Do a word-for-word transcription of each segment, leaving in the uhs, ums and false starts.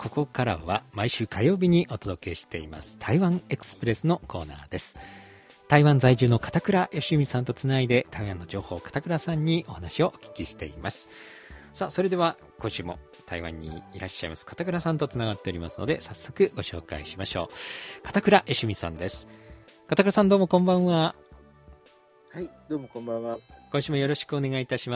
ここからは毎週火曜日にお届けしています台湾エクスプレスのコーナーです。台湾在住の片倉義美さんとつないで台湾の情報を片倉さんにお話をお聞きしています。さあ、それでは今週も台湾にいらっしゃいます片倉さんとつながっておりますので、早速ご紹介しましょう。片倉義美さんです。片倉さん、どうもこんばんは。 はい、どうもこんばんは。 今週もよろしくお願いいたします。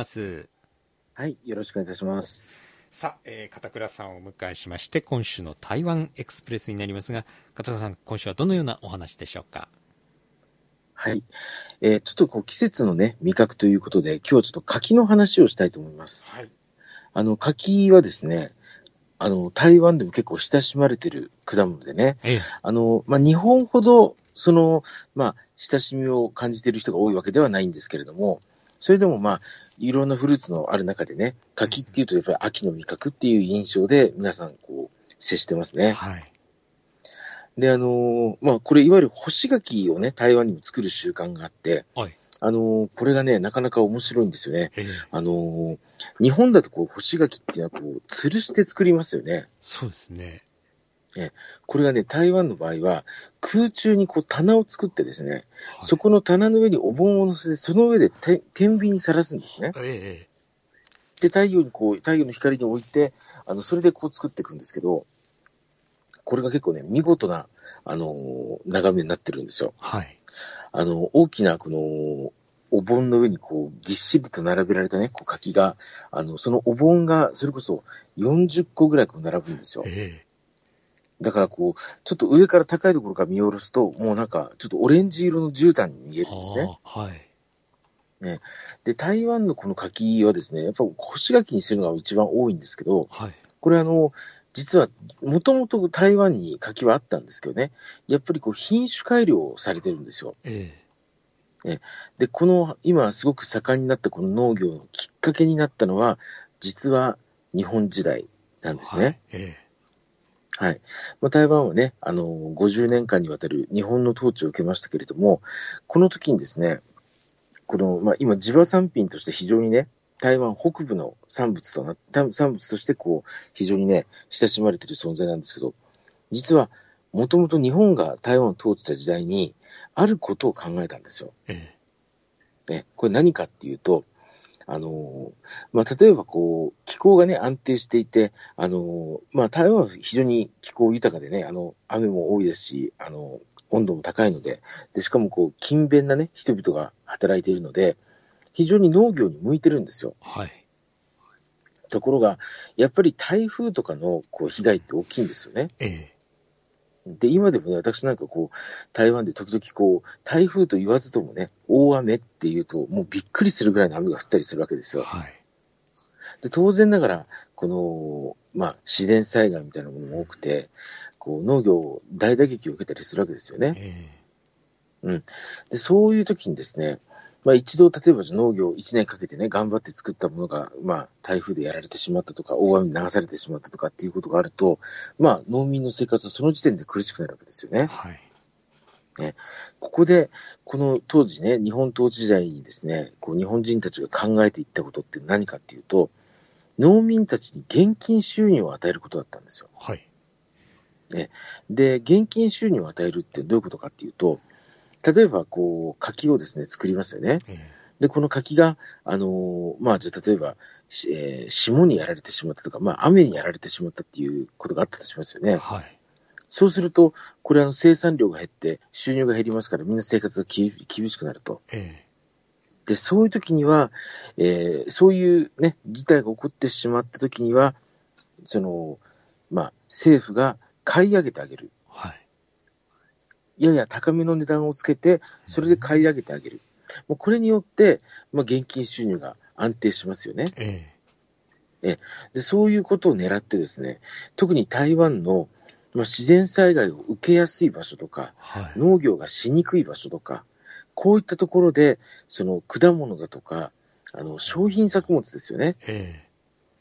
はい、よろしくお願いいたします。 さあ、えー、片倉さんをお迎えしまして今週の台湾エクスプレスになりますが、片倉さん、今週はどのようなお話でしょうか？ はい、えー、ちょっとこう季節のね味覚ということで、今日はちょっと柿の話をしたいと思います。はい、あの柿はですね、あの台湾でも結構親しまれている果物でね、ええ、あのまあ、日本ほどそのまあ親しみを感じている人が多いわけではないんですけれども、それでもまあいろんなフルーツのある中でね、柿っていうとやっぱり秋の味覚っていう印象で皆さんこう接してますね。はい。で、あのー、まあこれいわゆる干し柿をね、台湾にも作る習慣があって、はい、あのー、これがね、なかなか面白いんですよね。あのー、日本だとこう干し柿っていうのはこう吊るして作りますよね。 そうですね。 ね、これがね、台湾の場合は空中にこう棚を作ってですね、はい、そこの棚の上にお盆を乗せて、その上でて天秤にさらすんですね。ええ、で、太陽にこう、太陽の光に置いて、あの、それでこう作っていくんですけど、これが結構ね、見事な、あのー、眺めになってるんですよ。はい。あの、大きなこの、お盆の上にこう、ぎっしりと並べられたね、こう柿が、あの、そのお盆が、それこそよんじゅっこぐらいこう並ぶんですよ。ええ、だからこう、ちょっと上から高いところから見下ろすと、もうなんか、ちょっとオレンジ色の絨毯に見えるんですね。はい。ね。で、台湾のこの柿はですね、やっぱ干し柿にするのが一番多いんですけど、はい、これあの、実は、もともと台湾に柿はあったんですけどね、やっぱりこう品種改良されてるんですよ。ええ。ね、で、この、今すごく盛んになったこの農業のきっかけになったのは、実は日本時代なんですね。はい、ええ、はい。まあ、台湾はね、あの、ごじゅうねんかんにわたる日本の統治を受けましたけれども、この時にですね、この、まあ、今、地場産品として非常にね、台湾北部の産物とな、産物としてこう、非常にね、親しまれている存在なんですけど、実は、もともと日本が台湾を統治した時代に、あることを考えたんですよ。ええ。ね、これ何かっていうと、あの、まあ、例えばこう、気候がね、安定していて、あの、まあ、台湾は非常に気候豊かでね、あの、雨も多いですし、あの、温度も高いので、で、しかもこう、勤勉なね、人々が働いているので、非常に農業に向いてるんですよ。はい。ところが、やっぱり台風とかのこう被害って大きいんですよね。ええ。で、今でもね、私なんかこう、台湾で時々こう、台風と言わずともね、大雨っていうと、もうびっくりするぐらいの雨が降ったりするわけですよ。はい。で、当然ながら、この、まあ、自然災害みたいなものも多くて、こう、農業、大打撃を受けたりするわけですよね。えー、うん。で、そういう時にですね、まあ一度、例えば農業いちねんかけてね、頑張って作ったものが、まあ台風でやられてしまったとか、大雨に流されてしまったとかっていうことがあると、まあ農民の生活はその時点で苦しくなるわけですよね。はい。ね、ここで、この当時ね、日本統治時代にですね、こう日本人たちが考えていったことって何かっていうと、農民たちに現金収入を与えることだったんですよ。はい。ね、で、現金収入を与えるってどういうことかっていうと、例えば、こう、柿をですね、作りますよね。で、この柿が、あのー、まあ、じゃあ、例えば、えー、霜にやられてしまったとか、まあ、雨にやられてしまったっていうことがあったとしますよね。はい。そうすると、これ、あの、生産量が減って、収入が減りますから、みんな生活がき厳しくなると。えー、で、そういう時には、えー、そういうね、事態が起こってしまった時には、その、まあ、政府が買い上げてあげる。はい。やや高めの値段をつけて、それで買い上げてあげる。もうこれによって、まあ、現金収入が安定しますよね。ええ、えで、そういうことを狙ってですね、特に台湾の、まあ、自然災害を受けやすい場所とか、はい、農業がしにくい場所とか、こういったところで、その果物だとか、あの商品作物ですよね。え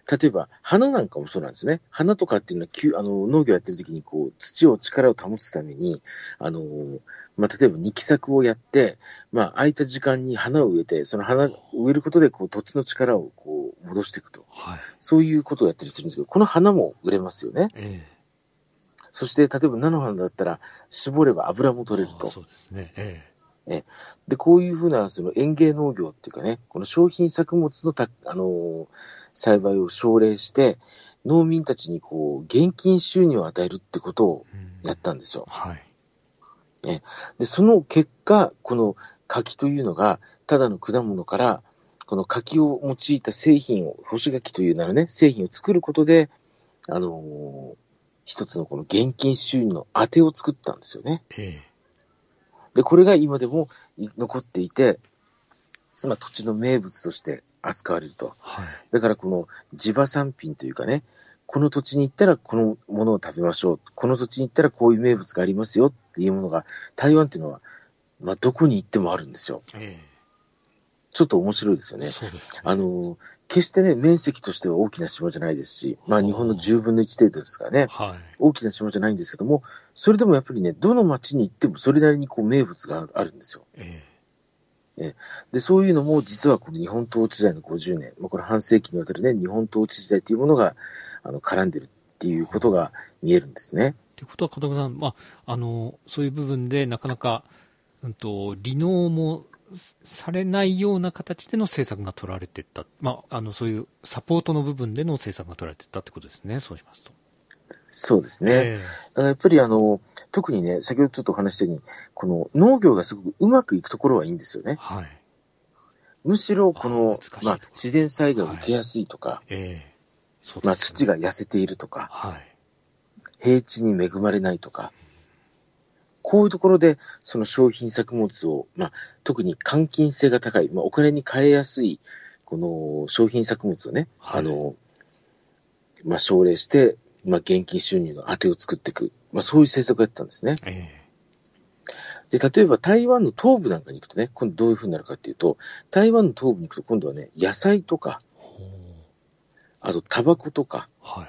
例えば、花なんかもそうなんですね。花とかっていうのは、あの、農業やってる時に、こう、土を力を保つために、あの、まあ、例えば、二期作をやって、まあ、空いた時間に花を植えて、その花を植えることで、こう、土地の力を、こう、戻していくと。はい、そういうことをやったりするんですけど、この花も売れますよね。えー、そして、例えば、菜の花だったら、絞れば油も取れると。 そうですね。えーえで、こういうふうな、その園芸農業っていうかね、この商品作物のた、あのー、栽培を奨励して、農民たちにこう、現金収入を与えるってことをやったんですよ。はい。えで、その結果、この柿というのが、ただの果物から、この柿を用いた製品を、干し柿というならね、製品を作ることで、あのー、一つのこの現金収入の当てを作ったんですよね。ええで、これが今でも残っていて、まあ、土地の名物として扱われると。はい、だからこの地場産品というかね、この土地に行ったらこのものを食べましょう。この土地に行ったらこういう名物がありますよっていうものが、台湾っていうのは、まあ、どこに行ってもあるんですよ。えー、ちょっと面白いですよね。そうですね。あの、決してね、面積としては大きな島じゃないですし、まあ日本のじゅうぶんのいち程度ですからね、はい、大きな島じゃないんですけども、それでもやっぱりね、どの町に行ってもそれなりにこう名物があるんですよ。えー、で、そういうのも実はこの日本統治時代のごじゅうねん、まあ、これ半世紀にわたるね、日本統治時代というものがあの絡んでるっていうことが見えるんですね。 ということは、片岡さん、まあ、あの、そういう部分でなかなか、うんと、離農もされないような形での政策が取られていった、まあ、あのそういうサポートの部分での政策が取られていったってことですね、そうしますと。 そうですね。えー、だからやっぱりあの、特にね、先ほどちょっとお話したように、この農業がすごくうまくいくところはいいんですよね。はい、むしろこの、あまあ、自然災害を受けやすいとか、はいえーそうですね、まあ、土が痩せているとか、はい、平地に恵まれないとか、こういうところで、その商品作物を、まあ、特に換金性が高い、まあ、お金に換えやすい、この商品作物をね、はい、あの、まあ、奨励して、まあ、現金収入の当てを作っていく。まあ、そういう政策をやってたんですね。えー、で、例えば台湾の東部なんかに行くとね、今度どういう風になるかっていうと、台湾の東部に行くと今度はね、野菜とか、あとタバコとか、はい、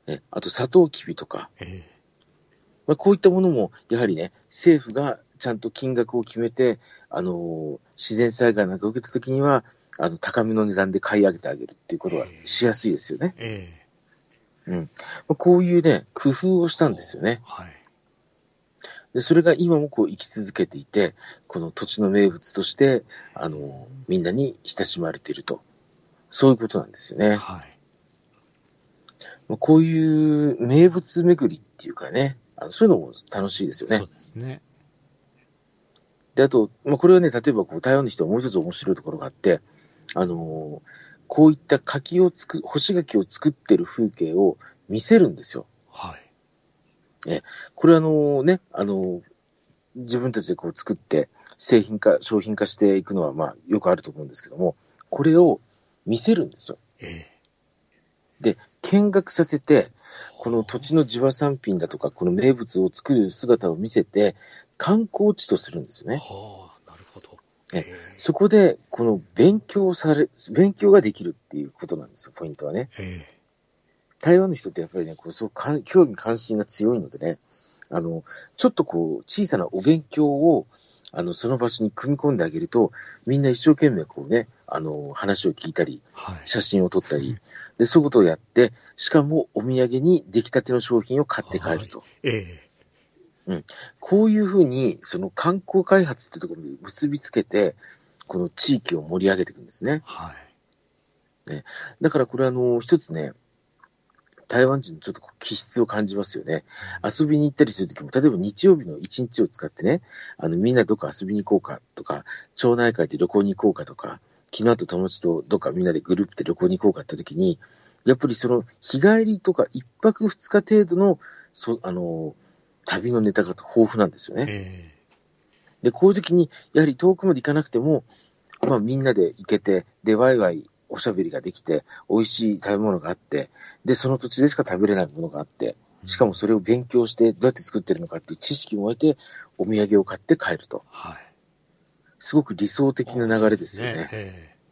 ね、あとサトウキビとか、えーまあ、こういったものも、やはりね、政府がちゃんと金額を決めて、あのー、自然災害なんかを受けたときには、あの、高めの値段で買い上げてあげるっていうことはしやすいですよね。ええうん。まあ、こういうね、工夫をしたんですよね。はい。で、それが今もこう生き続けていて、この土地の名物として、あのー、みんなに親しまれていると。そういうことなんですよね。はい。まあ、こういう名物巡りっていうかね、あのそういうのも楽しいですよね。 そうですね。 で、あと、まあ、これはね、例えばこう台湾の人はもう一つ面白いところがあって、あのー、こういった柿をつく、干し柿を作ってる風景を見せるんですよ。はい。え、これあのね、あのー、自分たちでこう作って製品化、商品化していくのはまあよくあると思うんですけども、これを見せるんですよ。ええ、で、見学させて、この土地の地場産品だとか、この名物を作る姿を見せて、観光地とするんですよね。 はあ、なるほど。 えそこで、この勉強され、勉強ができるっていうことなんですよ、ポイントはね。台湾の人ってやっぱりね、こうそうか興味関心が強いのでね、あの、ちょっとこう、小さなお勉強を、あの、その場所に組み込んであげると、みんな一生懸命こうね、あの、話を聞いたり、はい、写真を撮ったり、で、そういうことをやって、しかもお土産に出来たての商品を買って帰ると。はい、ええうん、こういうふうに、その観光開発ってところに結びつけて、この地域を盛り上げていくんですね。はい。ね、だからこれあの、一つね、台湾人のちょっと気質を感じますよね。遊びに行ったりするときも、例えば日曜日の一日を使ってね、あの、みんなどっか遊びに行こうかとか、町内会で旅行に行こうかとか、昨日と友達とどっかみんなでグループで旅行に行こうかってときに、やっぱりその日帰りとか一泊二日程度の、そ、あの、旅のネタが豊富なんですよね。えー、で、こういう時に、やはり遠くまで行かなくても、まあみんなで行けて、で、ワイワイおしゃべりができて、美味しい食べ物があって、で、その土地でしか食べれないものがあって、しかもそれを勉強して、どうやって作ってるのかっていう知識も得て、お土産を買って帰ると。はい。すごく理想的な流れですよね。ねえ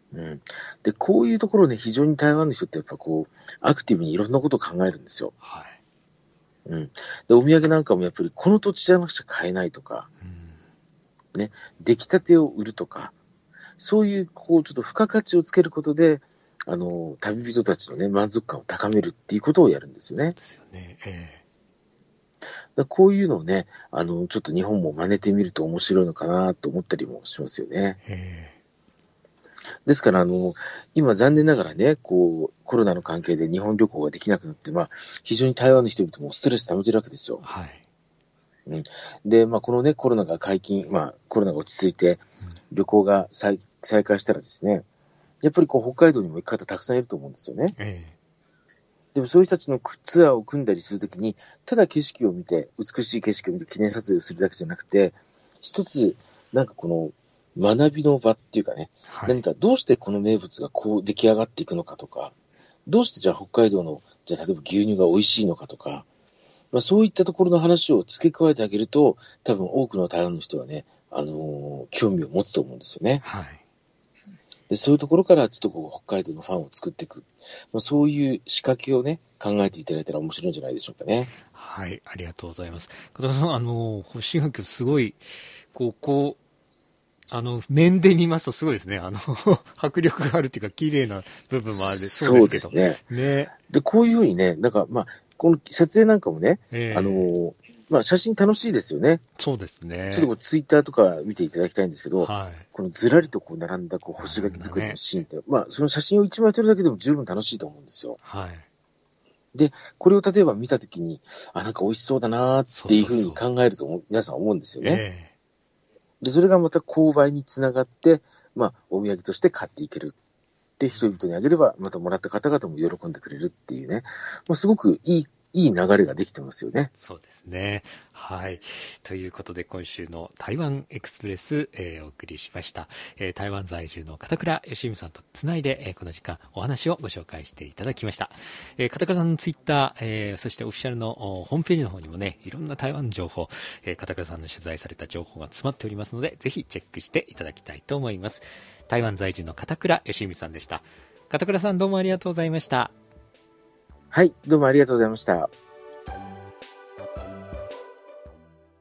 うん。で、こういうところね、非常に台湾の人ってやっぱこう、アクティブにいろんなことを考えるんですよ。 はい。 うん。で、お土産なんかもやっぱりこの土地じゃなくちゃ買えないとか、うん、ね、出来たてを売るとか、そういう、こう、ちょっと付加価値をつけることで、あの、旅人たちのね、満足感を高めるっていうことをやるんですよね。 そうですよね。ええ。 だこういうのをね、あの、ちょっと日本も真似てみると面白いのかなと思ったりもしますよね。 ええ。 ですから、あの、今残念ながらね、こう、コロナの関係で日本旅行ができなくなって、まあ、非常に台湾の人々もストレス溜めてるわけですよ。 はい。 うん。で、まあ、このね、コロナが解禁、まあ、コロナが落ち着いて、旅行が再再開したらですね、やっぱりこう、北海道にも行く方たくさんいると思うんですよね。 ええ。 でもそういう人たちのツアーを組んだりするときに、ただ景色を見て、美しい景色を見て記念撮影をするだけじゃなくて、一つ、なんかこの、学びの場っていうかね、はい、何かどうしてこの名物がこう出来上がっていくのかとか、どうしてじゃあ北海道の、じゃあ例えば牛乳が美味しいのかとか、まあ、そういったところの話を付け加えてあげると、多分多くの台湾の人はね、あのー、興味を持つと思うんですよね。 はい。 で、そういうところからちょっとこう北海道のファンを作っていく。まあ、そういう仕掛けをね、考えていただいたら面白いんじゃないでしょうかね。 はい、ありがとうございます。加藤さん、あの、干し柿すごい、こう、こう、あの、面で見ますとすごいですね。あの、迫力があるっていうか、綺麗な部分もあるそうですけど。そうですね。ね。 で、こういうふうにね、なんか、まあ、この撮影なんかもね、えー、あの、まあ、写真楽しいですよね。 そうですね。 ちょっとこうツイッターとか見ていただきたいんですけど、はい、このずらりとこう並んだこう干し柿作りのシーンって、ね、まあ、その写真を一枚撮るだけでも十分楽しいと思うんですよ。 はい。 で、これを例えば見たときに、あ、なんか美味しそうだなっていうふうに考えると思う、そうそうそう皆さん思うんですよね。えー、で、それがまた購買につながって、まあ、お土産として買っていける。で、人々にあげれば、またもらった方々も喜んでくれるっていうね、まあ、すごくいい、いい流れができてますよね。 そうですね。はい。ということで、今週の台湾エクスプレス、えー、お送りしました。えー、台湾在住の片倉義文さんとつないで、えー、この時間お話をご紹介していただきました。えー、片倉さんのツイッター、えー、そしてオフィシャルのホームページの方にもね、いろんな台湾の情報、えー、片倉さんの取材された情報が詰まっておりますので、ぜひチェックしていただきたいと思います。台湾在住の片倉義文さんでした。片倉さん、どうもありがとうございました。 はい、どうもありがとうございました。